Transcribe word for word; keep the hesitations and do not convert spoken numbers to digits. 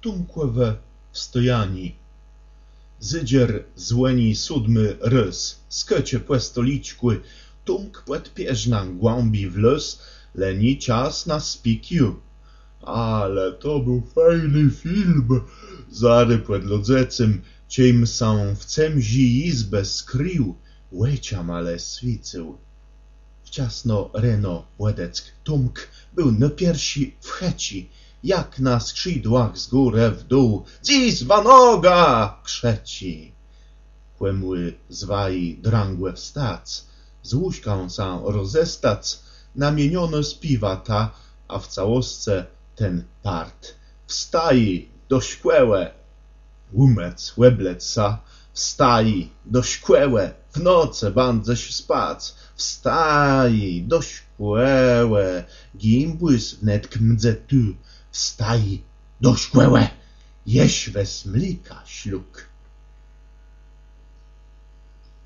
tumkłewe stojani. Zydzier złeni siódmy rys, skecie płe stoliczkły, tumk płet pierznan głębi w los, leni czas na spikiu. Ale to był fajny film, zary płed lodzecym, ciem sam w cemzi izbę skrył, łeciam ale swicył. Wciasno reno łedeck tumk był na piersi w checi, jak na skrzydłach z górę w dół, dziś wanoga krzeci. Kłemły zwai drangłe wstac, z łóżką sam rozestac, namienione spiwa ta, a w całostce ten part. Wstaj, dośkłełe, łumec, łeblec sa, wstaj, dośkłełe, w noce bandzesz spac, wstaj, dośkłełe, gimbłys wnet kmdze tu, wstaj, dośkłełe, jeś wes mlika śluk.